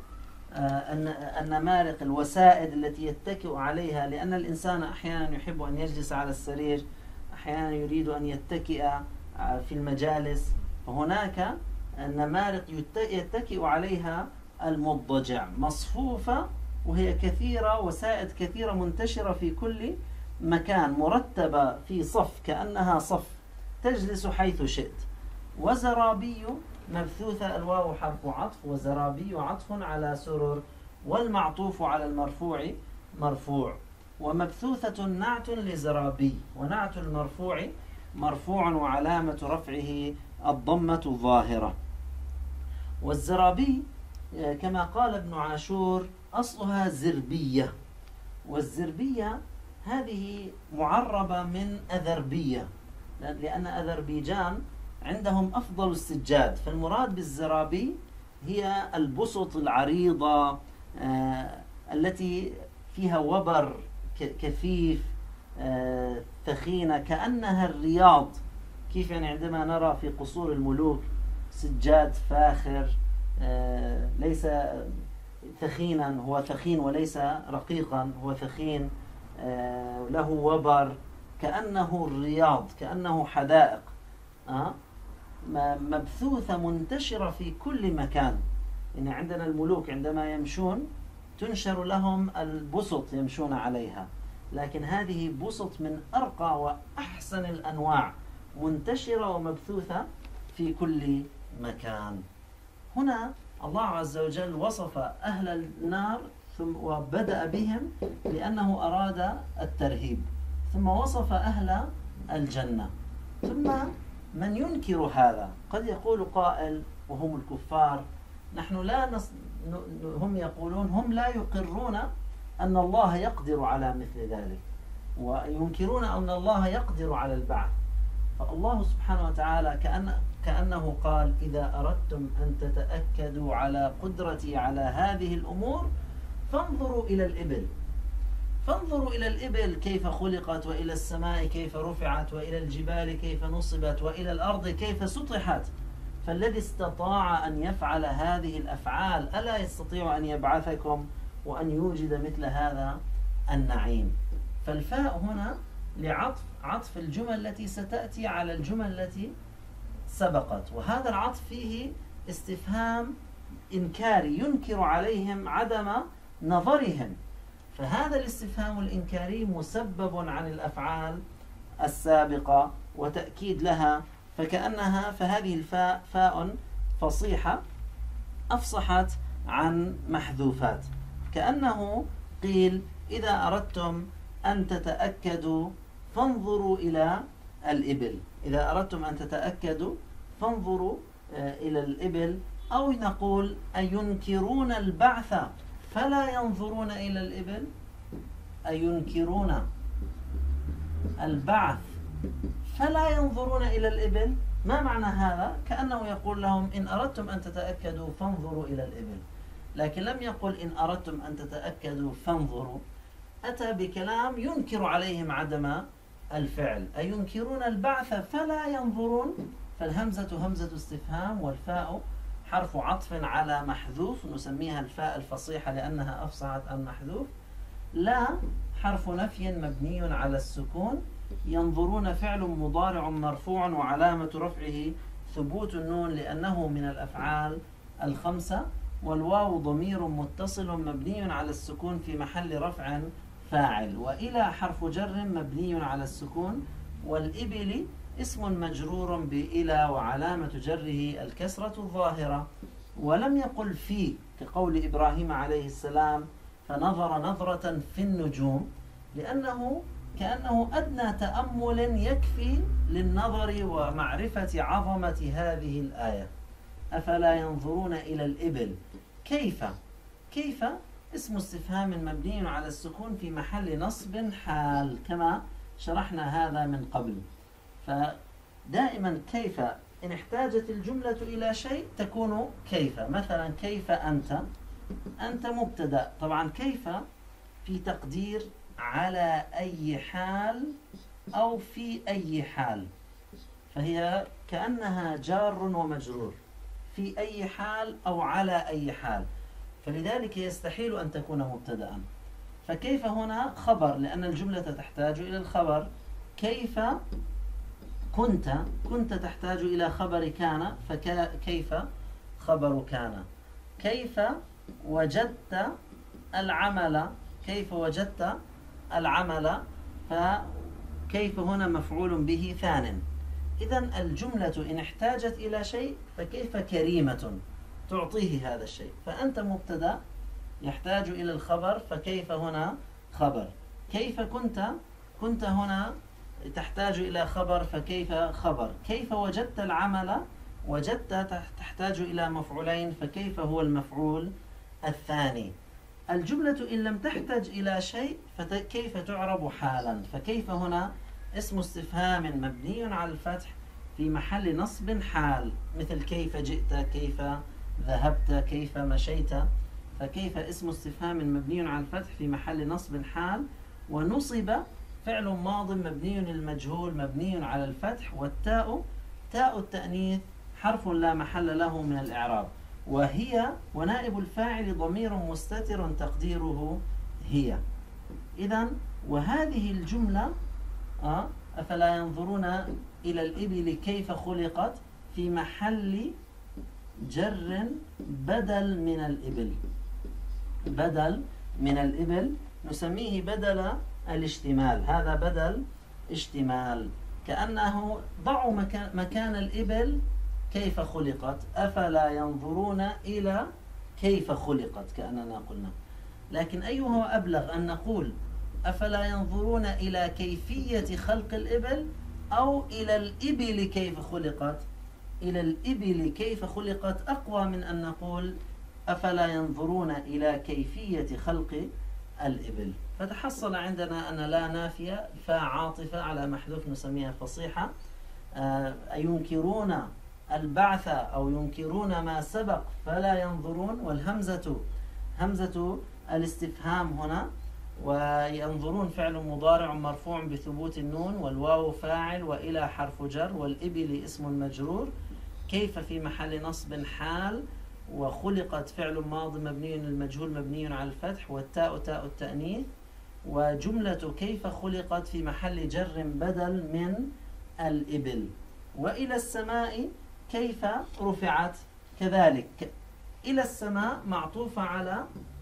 النمارق الوسائد التي يتكئ عليها، لأن الإنسان أحيانا يحب أن يجلس على السرير، أحيانا يريد أن يتكئ في المجالس، فهناك النمارق يتكئ عليها المضجع، مصفوفة، وهي كثيرة، وسائد كثيرة منتشرة في كل مكان، مرتبة في صف كأنها صف، تجلس حيث شئت. وزرابي مبثوثة، الواو حرف عطف، وزرابي عطف على سرر، والمعطوف على المرفوع مرفوع. ومبثوثة نعت لزرابي، ونعت المرفوع مرفوع وعلامة رفعه الضمة الظاهرة. والزرابي كما قال ابن عاشور أصلها زربية، والزربية هذه معربة من أذربية، لأن أذربيجان عندهم أفضل السجاد، فالمراد بالزرابي هي البسط العريضة آه التي فيها وبر كثيف آه ثخينة كأنها الرياض. كيف يعني عندما نرى في قصور الملوك سجاد فاخر آه ليس ثخينا، هو ثخين وليس رقيقا، هو ثخين آه له وبر كأنه الرياض، كأنه حدائق آه مبثوثة منتشرة في كل مكان. إن عندنا الملوك عندما يمشون تنشر لهم البسط يمشون عليها، لكن هذه بسط من أرقى وأحسن الأنواع، منتشرة ومبثوثة في كل مكان. هنا الله عز وجل وصف أهل النار ثم وبدأ بهم لأنه أراد الترهيب، ثم وصف أهل الجنة. ثم من ينكر هذا؟ قد يقول قائل وهم الكفار، نحن لا نص... هم يقولون هم لا يقرون أن الله يقدر على مثل ذلك، وينكرون أن الله يقدر على البعث. فالله سبحانه وتعالى كأن كأنه قال: إذا أردتم أن تتأكدوا على قدرتي على هذه الأمور فانظروا إلى الإبل، فانظروا إلى الإبل كيف خلقت، وإلى السماء كيف رفعت، وإلى الجبال كيف نصبت، وإلى الأرض كيف سطحت. فالذي استطاع أن يفعل هذه الأفعال ألا يستطيع أن يبعثكم وأن يوجد مثل هذا النعيم؟ فالفاء هنا لعطف عطف الجمل التي ستأتي على الجمل التي سبقت، وهذا العطف فيه استفهام إنكاري ينكر عليهم عدم نظرهم، فهذا الاستفهام الإنكاري مسبب عن الأفعال السابقة وتأكيد لها، فكأنها فهذه الفاء فاء فصيحة أفصحت عن محذوفات. كأنه قيل: إذا أردتم أن تتأكدوا فانظروا إلى الإبل، إذا أردتم أن تتأكدوا فانظروا إلى الإبل. أو نقول: أينكرون البعث فلا ينظرون إلى الإبل؟ أينكرون البعث فلا ينظرون إلى الإبل؟ ما معنى هذا؟ كأنه يقول لهم: إن أردتم أن تتأكدوا فانظروا إلى الإبل، لكن لم يقل إن أردتم أن تتأكدوا فانظروا. أتى بكلام ينكر عليهم عدم الفعل. أينكرون البعث فلا ينظرون؟ فالهمزة همزة استفهام، والفاء حرف عطف على محذوف، نسميها الفاء الفصيحة لأنها أفصحت عن محذوف. لا حرف نفي مبني على السكون. ينظرون فعل مضارع مرفوع وعلامة رفعه ثبوت النون لأنه من الأفعال الخمسة. والواو ضمير متصل مبني على السكون في محل رفع فاعل. وإلى حرف جر مبني على السكون. والإبل اسم مجرور بإلى وعلامة جره الكسرة الظاهرة. ولم يقل في كقول إبراهيم عليه السلام: فنظر نظرة في النجوم، لأنه كأنه أدنى تأمل يكفي للنظر ومعرفة عظمة هذه الآية. أفلا ينظرون إلى الإبل كيف كيف اسم استفهام مبني على السكون في محل نصب حال، كما شرحنا هذا من قبل. فدائما كيف إن احتاجت الجملة إلى شيء تكون كيف. مثلا كيف أنت، أنت مبتدأ، طبعا كيف في تقدير على أي حال أو في أي حال، فهي كأنها جار ومجرور، في أي حال أو على أي حال، فلذلك يستحيل أن تكون مبتدأ. فكيف هنا خبر لأن الجملة تحتاج إلى الخبر. كيف كنت، كنت تحتاج إلى خبر كان، فكيف خبر كان. كيف وجدت العمل، كيف وجدت العمل، فكيف هنا مفعول به ثان. إذن الجملة إن احتاجت إلى شيء فكيف كريمة تعطيه هذا الشيء. فأنت مبتدأ يحتاج إلى الخبر، فكيف هنا خبر. كيف كنت، كنت هنا تحتاج إلى خبر، فكيف خبر. كيف وجدت العمل، وجدت تحتاج إلى مفعولين، فكيف هو المفعول الثاني. الجملة إن لم تحتاج إلى شيء فكيف تعرب حالا. فكيف هنا اسم استفهام مبني على الفتح في محل نصب حال، مثل كيف جئت، كيف ذهبت، كيف مشيت. فكيف اسم استفهام مبني على الفتح في محل نصب حال، ونصب فعل ماض مبني للمجهول مبني على الفتح، والتاء تاء التأنيث حرف لا محل له من الإعراب، وهي ونائب الفاعل ضمير مستتر تقديره هي. إذن وهذه الجملة آه أفلا ينظرون إلى الإبل كيف خلقت في محل جر بدل من الإبل، بدل من الإبل نسميه بدل الاشتمال. هذا بدل اشتمال، كأنه ضعوا مكان, مكان الإبل كيف خلقت، أفلا ينظرون إلى كيف خلقت كأننا قلنا. لكن أيها أبلغ أن نقول أفلا ينظرون إلى كيفية خلق الإبل أو إلى الإبل كيف خلقت؟ إلى الإبل كيف خلقت أقوى من أن نقول أفلا ينظرون إلى كيفية خلق الإبل. فتحصل عندنا أن لا نافية فاء عاطفة على محذوف نسميها فصيحة. أينكرون البعث أو ينكرون ما سبق فلا ينظرون، والهمزة همزة الاستفهام هنا، وينظرون فعل مضارع مرفوع بثبوت النون، والواو فاعل، وإلى حرف جر، والإبل اسم مجرور. كيف في محل نصب حال، وخلقت فعل ماض مبني للمجهول مبني على الفتح، والتاء تاء التأنيث، وجملة كيف خلقت في محل جر بدل من الإبل. وإلى السماء كيف رفعت كذلك، إلى السماء معطوفة على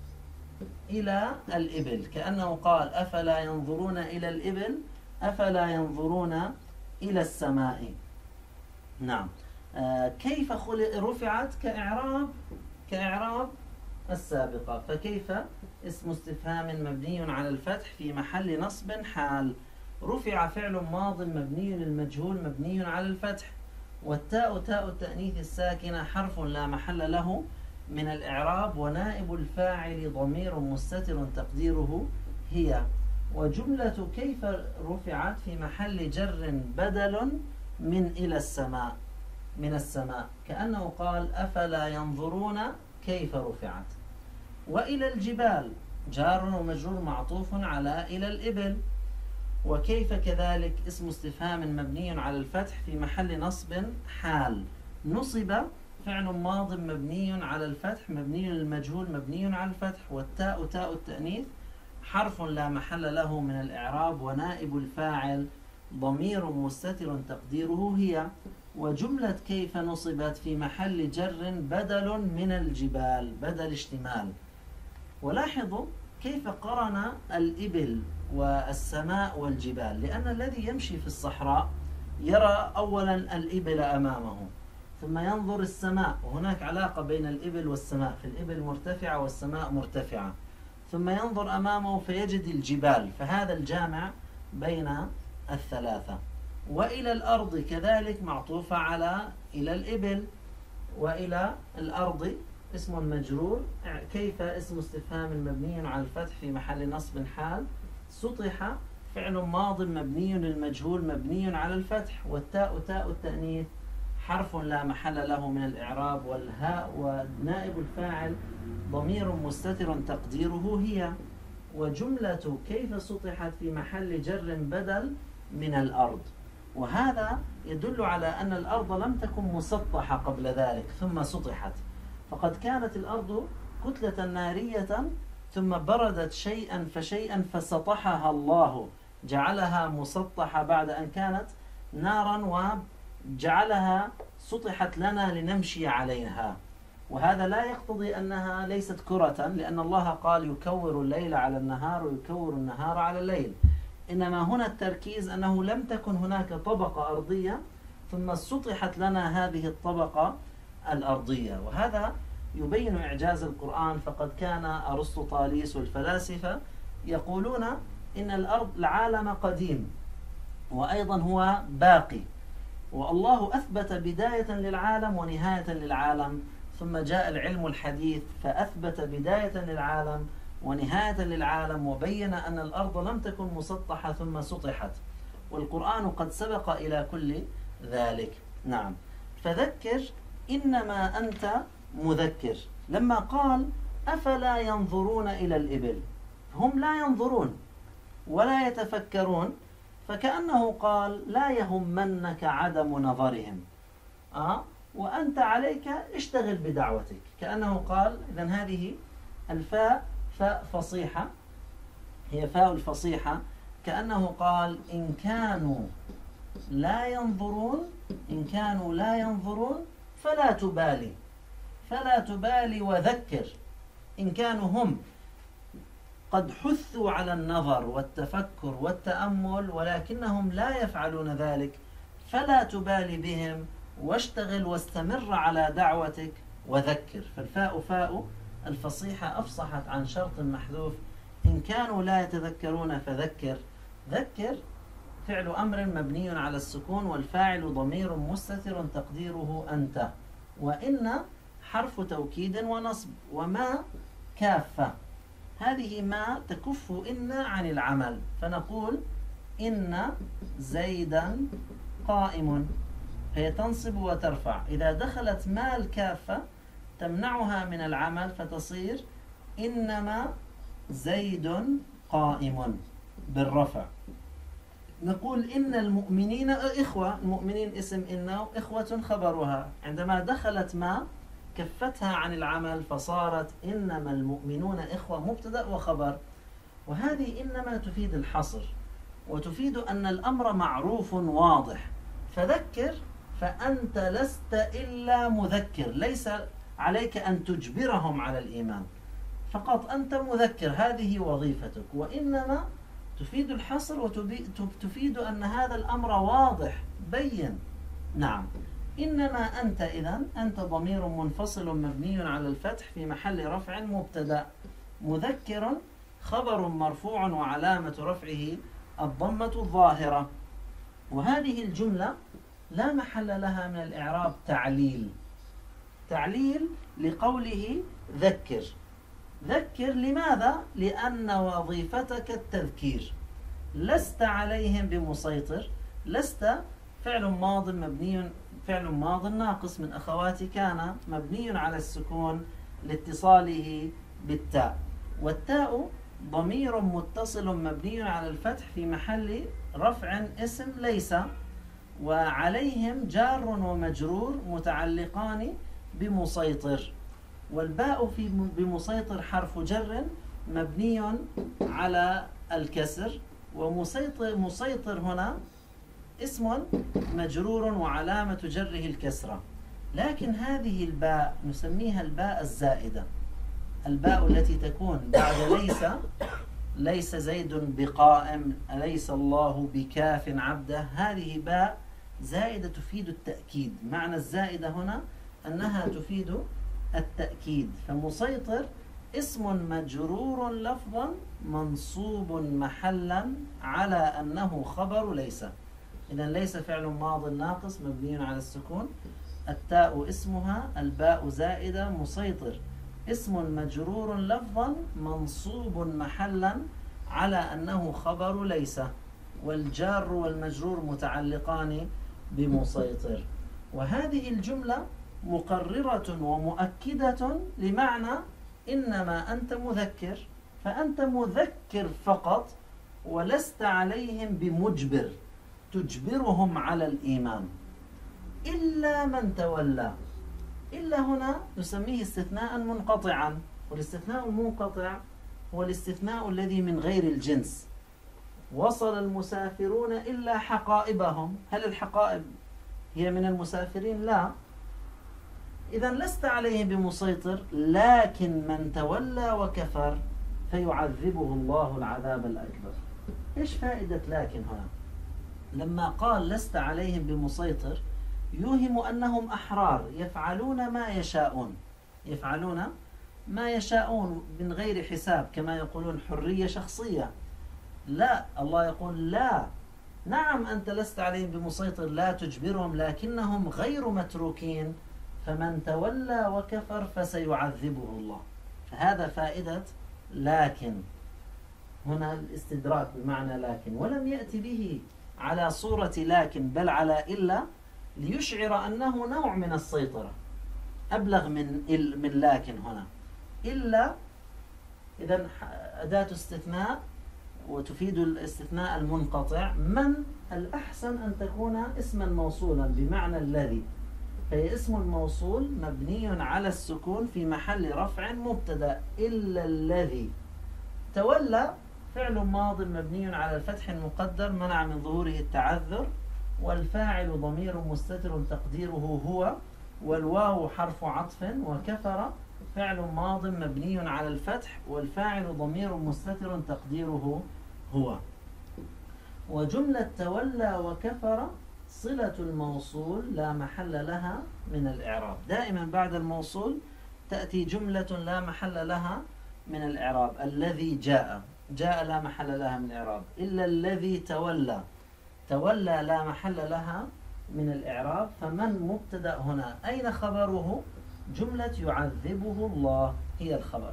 إلى الإبل، كأنه قال أفلا ينظرون إلى الإبل أفلا ينظرون إلى السماء. نعم. آه كيف رفعت كإعراب كإعراب السابقة. فكيف اسم استفهام مبني على الفتح في محل نصب حال، رفع فعل ماض مبني للمجهول مبني على الفتح، والتاء تاء التأنيث الساكنة حرف لا محل له من الإعراب، ونائب الفاعل ضمير مستتر تقديره هي. وجملة كيف رفعت في محل جر بدل من إلى السماء، من السماء، كأنه قال أفلا ينظرون كيف رفعت. وإلى الجبال جار ومجرور معطوف على إلى الإبل. وكيف كذلك اسم استفهام مبني على الفتح في محل نصب حال، نصب فعل ماض مبني على الفتح مبني للمجهول مبني على الفتح، والتاء تاء التأنيث حرف لا محل له من الإعراب، ونائب الفاعل ضمير مستتر تقديره هي. وجملة كيف نصبت في محل جر بدل من الجبال، بدل اشتمال. ولاحظوا كيف قرن الإبل والسماء والجبال، لأن الذي يمشي في الصحراء يرى أولا الإبل أمامه، ثم ينظر السماء، وهناك علاقة بين الإبل والسماء، في الإبل مرتفعة والسماء مرتفعة، ثم ينظر أمامه فيجد الجبال، فهذا الجامع بين الثلاثة. وإلى الأرض كذلك معطوفة على إلى الإبل، وإلى الأرض اسم مجرور. كيف اسم استفهام مبني على الفتح في محل نصب حال. سطح فعل ماض مبني للمجهول مبني على الفتح. والتاء تاء التأنيث حرف لا محل له من الإعراب. والهاء ونائب الفاعل ضمير مستتر تقديره هي. وجملة كيف سطحت في محل جر بدل من الأرض. وهذا يدل على أن الأرض لم تكن مسطحة قبل ذلك ثم سطحت، فقد كانت الأرض كتلة نارية ثم بردت شيئا فشيئا فسطحها الله، جعلها مسطحة بعد أن كانت نارا وجعلها سطحت لنا لنمشي عليها. وهذا لا يقتضي أنها ليست كرة، لأن الله قال يكور الليل على النهار ويكور النهار على الليل. إنما هنا التركيز أنه لم تكن هناك طبقة أرضية ثم سطحت لنا هذه الطبقة الأرضية. وهذا يبين إعجاز القرآن. فقد كان أرسطو طاليس والفلاسفة يقولون إن الأرض العالم قديم وأيضا هو باقي، والله أثبت بداية للعالم ونهاية للعالم، ثم جاء العلم الحديث فأثبت بداية للعالم ونهاية للعالم وبين أن الأرض لم تكن مسطحة ثم سطحت، والقرآن قد سبق إلى كل ذلك. نعم. فذكر إنما أنت مذكر. لما قال أفلا ينظرون إلى الإبل، هم لا ينظرون ولا يتفكرون، فكأنه قال لا يهمنك عدم نظرهم، آه وأنت عليك اشتغل بدعوتك. كأنه قال إذن هذه الفاء فاء فصيحة، هي فاء الفصيحة، كأنه قال إن كانوا لا ينظرون إن كانوا لا ينظرون فلا تبالي فلا تبالي وذكر. إن كانوا هم قد حثوا على النظر والتفكر والتأمل ولكنهم لا يفعلون ذلك، فلا تبالي بهم واشتغل واستمر على دعوتك وذكر. فالفاء فاء الفصيحة أفصحت عن شرط محذوف. إن كانوا لا يتذكرون فذكر. ذكر فعل أمر مبني على السكون والفاعل ضمير مستتر تقديره أنت. وإن حرف توكيد ونصب. وما كافة، هذه ما تكف إن عن العمل، فنقول إن زيدا قائم، هي تنصب وترفع. إذا دخلت ما الكافة تمنعها من العمل فتصير إنما زيد قائم بالرفع. نقول إن المؤمنين إخوة، المؤمنين اسم إن، إخوة خبرها. عندما دخلت ما كفتها عن العمل فصارت إنما المؤمنون إخوة مبتدأ وخبر. وهذه إنما تفيد الحصر وتفيد أن الأمر معروف واضح. فذكر فأنت لست إلا مذكر، ليس عليك أن تجبرهم على الإيمان، فقط أنت مذكر، هذه وظيفتك. وإنما تفيد الحصر وتفيد أن هذا الأمر واضح بين. نعم. إنما أنت إذن أنت ضمير منفصل مبني على الفتح في محل رفع مبتدأ. مذكر خبر مرفوع وعلامة رفعه الضمة الظاهرة. وهذه الجملة لا محل لها من الإعراب تعليل. تعليل لقوله ذكر. ذكر لماذا؟ لأن وظيفتك التذكير، لست عليهم بمسيطر. لست فعل ماض مبني فعل ماض ناقص من أخوات كان مبني على السكون لاتصاله بالتاء. والتاء ضمير متصل مبني على الفتح في محل رفع اسم ليس. وعليهم جار ومجرور متعلقان بمسيطر. والباء في بمسيطر حرف جر مبني على الكسر. ومسيطر مسيطر هنا اسم مجرور وعلامة جره الكسرة. لكن هذه الباء نسميها الباء الزائدة، الباء التي تكون بعد ليس. ليس زيد بقائم، أليس الله بكاف عبده. هذه باء زائدة تفيد التأكيد. معنى الزائدة هنا أنها تفيد التأكيد. فمسيطر اسم مجرور لفظا منصوب محلا على أنه خبر ليس. إذن ليس فعل ماض ناقص مبني على السكون، التاء اسمها، الباء زائدة، مسيطر اسم مجرور لفظا منصوب محلا على أنه خبر ليس، والجار والمجرور متعلقان بمسيطر. وهذه الجملة مقررة ومؤكدة لمعنى إنما أنت مذكر، فأنت مذكر فقط ولست عليهم بمجبر تجبرهم على الإيمان، إلا من تولى. إلا هنا نسميه استثناء منقطعا، والاستثناء المنقطع هو الاستثناء الذي من غير الجنس. وصل المسافرون إلا حقائبهم، هل الحقائب هي من المسافرين؟ لا. إذا لست عليهم بمسيطر، لكن من تولى وكفر فيعذبه الله العذاب الأكبر. إيش فائدة لكن هنا؟ لما قال لست عليهم بمسيطر يوهم أنهم أحرار يفعلون ما يشاءون، يفعلون ما يشاءون من غير حساب، كما يقولون حرية شخصية. لا، الله يقول لا، نعم أنت لست عليهم بمسيطر، لا تجبرهم، لكنهم غير متروكين، فمن تولى وكفر فسيعذبه الله. هذا فائدة لكن هنا، الاستدراك بمعنى لكن، ولم يأتي به على صورة لكن بل على إلا، ليشعر أنه نوع من السيطرة أبلغ من من لكن هنا. إلا إذن أداة استثناء وتفيد الاستثناء المنقطع. من الأحسن أن تكون اسما موصولا بمعنى الذي، فهي اسم موصول مبني على السكون في محل رفع مبتدأ. إلا الذي. تولى فعل ماض مبني على الفتح المقدر منع من ظهوره التعذر، والفاعل ضمير مستتر تقديره هو، والواو حرف عطف، وكفر فعل ماض مبني على الفتح والفاعل ضمير مستتر تقديره هو. وجملة تولى وكفر صلة الموصول لا محل لها من الإعراب. دائما بعد الموصول تأتي جملة لا محل لها من الإعراب. الذي جاء، جاء لا محل لها من الإعراب. إلا الذي تولى، تولى لا محل لها من الإعراب. فمن مبتدأ هنا، أين خبره؟ جملة يعذبه الله هي الخبر،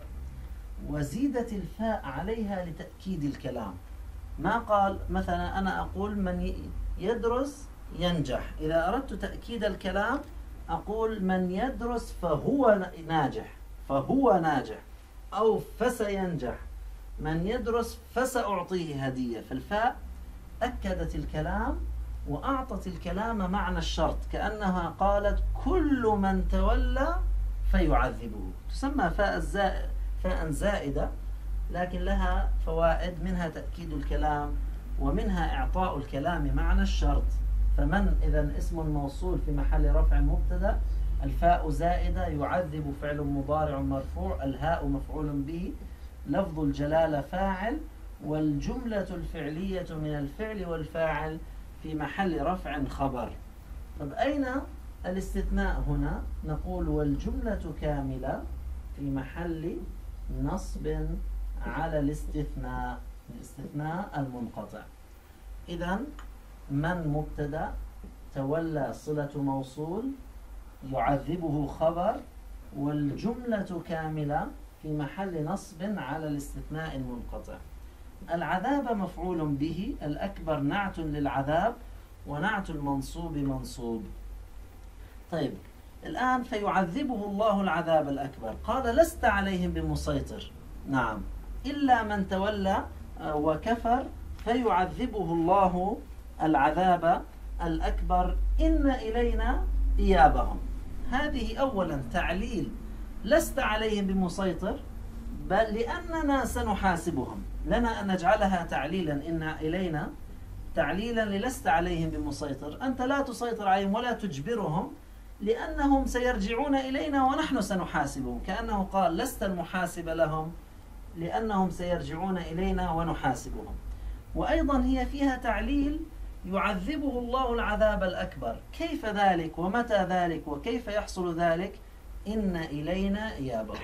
وزيدت الفاء عليها لتأكيد الكلام. ما قال مثلا أنا أقول من يدرس ينجح، إذا أردت تأكيد الكلام أقول من يدرس فهو ناجح، فهو ناجح، أو فسينجح. من يدرس فسأعطيه هدية. فالفاء أكدت الكلام وأعطت الكلام معنى الشرط، كأنها قالت كل من تولى فيعذبه. تسمى فاء الزائد فاء زائدة، لكن لها فوائد، منها تأكيد الكلام ومنها إعطاء الكلام معنى الشرط. فمن إذن اسم موصول في محل رفع مبتدأ، الفاء زائدة، يعذب فعل مضارع مرفوع، الهاء مفعول به، لفظ الجلالة فاعل، والجملة الفعلية من الفعل والفاعل في محل رفع خبر. طب أين الاستثناء هنا؟ نقول والجملة كاملة في محل نصب على الاستثناء، الاستثناء المنقطع. إذن من مبتدأ، تولى صلة موصول، يعذبه خبر، والجملة كاملة في محل نصب على الاستثناء المنقطع. العذاب مفعول به، الأكبر نعت للعذاب، ونعت المنصوب منصوب. طيب الآن فيعذبه الله العذاب الأكبر. قال لست عليهم بمسيطر، نعم، إلا من تولى وكفر فيعذبه الله العذاب الأكبر، إن إلينا إيابهم. هذه أولا تعليل لست عليهم بمسيطر، بل لأننا سنحاسبهم، لنا أن نجعلها تعليلا إن إلينا، تعليلا للست عليهم بمسيطر. أنت لا تسيطر عليهم ولا تجبرهم، لأنهم سيرجعون إلينا ونحن سنحاسبهم. كأنه قال لست المحاسب لهم، لأنهم سيرجعون إلينا ونحاسبهم. وأيضا هي فيها تعليل يعذبه الله العذاب الأكبر. كيف ذلك ومتى ذلك وكيف يحصل ذلك؟ إن إلينا إيابهم.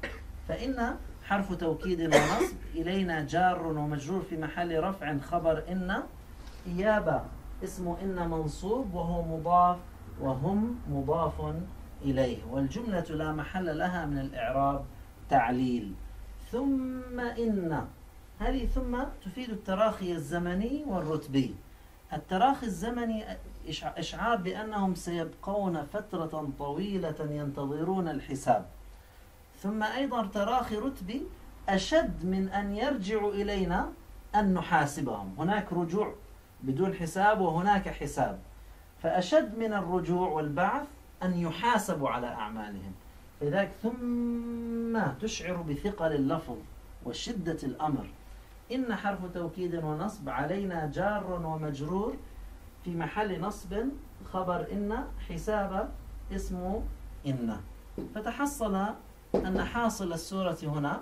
فإن حرف توكيد ونصب، إلينا جار ومجرور في محل رفع خبر إن، إيابة اسم إن منصوب وهو مضاف وهم مضاف إليه. والجملة لا محل لها من الإعراب تعليل. ثم إن، هذه ثم تفيد التراخي الزمني والرتبي. التراخي الزمني إشعار بأنهم سيبقون فترة طويلة ينتظرون الحساب. ثم أيضا تراخي رتبي أشد من أن يرجعوا إلينا أن نحاسبهم. هناك رجوع بدون حساب وهناك حساب، فأشد من الرجوع والبعث أن يحاسبوا على أعمالهم. لذلك ثم تشعر بثقل اللفظ وشدة الأمر. إن حرف توكيد ونصب، علينا جار ومجرور في محل نصب خبر إن، حساب اسم إن. فتحصل أن حاصل السورة هنا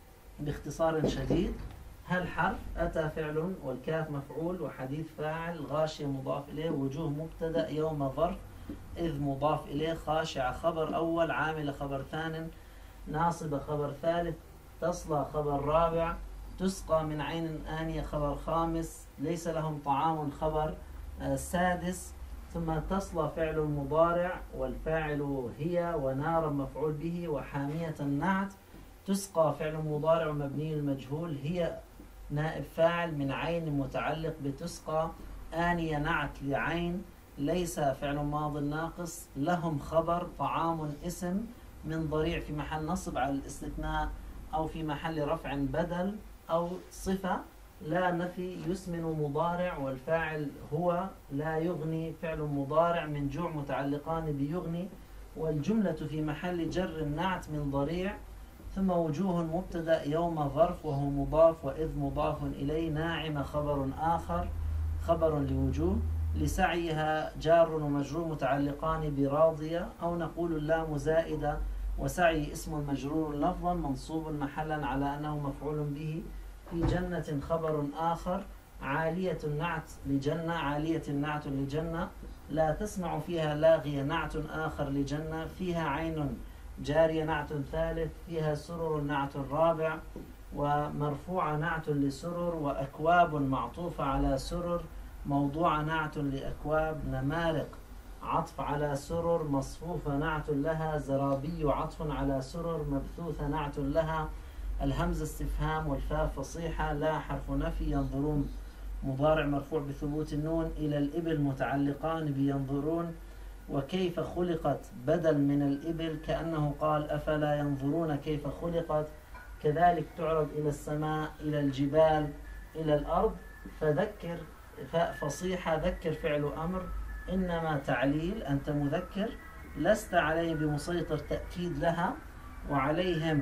باختصار شديد: هل حرف، أتى فعل والكاف مفعول وحديث فاعل، غاشية مضاف إليه، وجوه مبتدأ، يوم ظرف، إذ مضاف إليه، خاشعة خبر أول، عامل خبر ثان، ناصب خبر ثالث، تصلى خبر رابع، تسقى من عين آنية خبر خامس، ليس لهم طعام خبر آه سادس، ثم تصلى فعل مضارع والفاعل هي، ونارا مفعول به، وحامية النعت، تسقى فعل مضارع مبني المجهول، هي نائب فاعل، من عين متعلق بتسقى، آنية نعت لعين، ليس فعل ماض ناقص، لهم خبر، طعام اسم، من ضريع في محل نصب على الاستثناء أو في محل رفع بدل أو صفة، لا نفي يسمن مضارع، والفاعل هو، لا يغني فعل مضارع، من جوع متعلقان بيغني، والجملة في محل جر النعت من ضريع، ثم وجوه مبتدأ، يوم ظرف وهو مضاف، وإذ مضاف إليه، ناعم خبر آخر خبر لوجوه، لسعيها جار ومجرور متعلقان براضية، أو نقول اللام زائدة، وسعي اسم مجرور لفظا منصوب محلا على أنه مفعول به، في جنة خبر آخر، عالية النعت لجنة، عالية النعت لجنة، لا تسمع فيها لاغية نعت آخر لجنة، فيها عين جارية نعت ثالث، فيها سرر نعت رابع، ومرفوع نعت لسرر، وأكواب معطوفة على سرر، موضوع نعت لأكواب، نمارق عطف على سرر، مصفوفة نعت لها، زرابي عطف على سرر، مبثوثة نعت لها، الهمزة استفهام والفاء فصيحة، لا حرف نفي، ينظرون مضارع مرفوع بثبوت النون، إلى الإبل متعلقان بينظرون، وكيف خلقت بدل من الإبل، كأنه قال أفلا ينظرون كيف خلقت، كذلك تعرض إلى السماء، إلى الجبال، إلى الأرض، فذكر فاء فصيحة، ذكر فعل أمر، إنما تعليل، أنت مذكر، لست عليه بمسيطر، تأكيد لها، وعليهم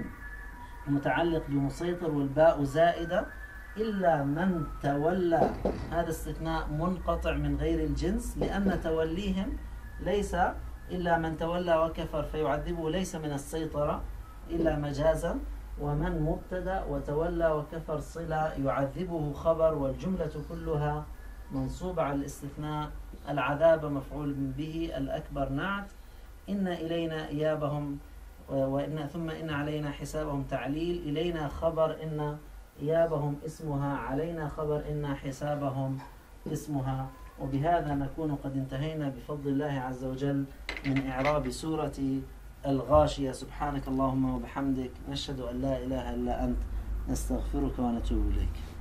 متعلق بمسيطر والباء زائدة، إلا من تولى، هذا استثناء منقطع من غير الجنس، لأن توليهم ليس إلا من تولى وكفر فيعذبه، ليس من السيطرة إلا مجازا، ومن مبتدأ، وتولى وكفر صلة، يعذبه خبر، والجملة كلها منصوبة على الاستثناء، العذاب مفعول به، الأكبر نعت، إن إلينا إيابهم، وإن ثم إن علينا حسابهم تعليل، إلينا خبر إن، إيابهم اسمها، علينا خبر إن، حسابهم اسمها. وبهذا نكون قد انتهينا بفضل الله عز وجل من إعراب سورة الغاشية. سبحانك اللهم وبحمدك، نشهد أن لا إله إلا أنت، نستغفرك ونتوب إليك.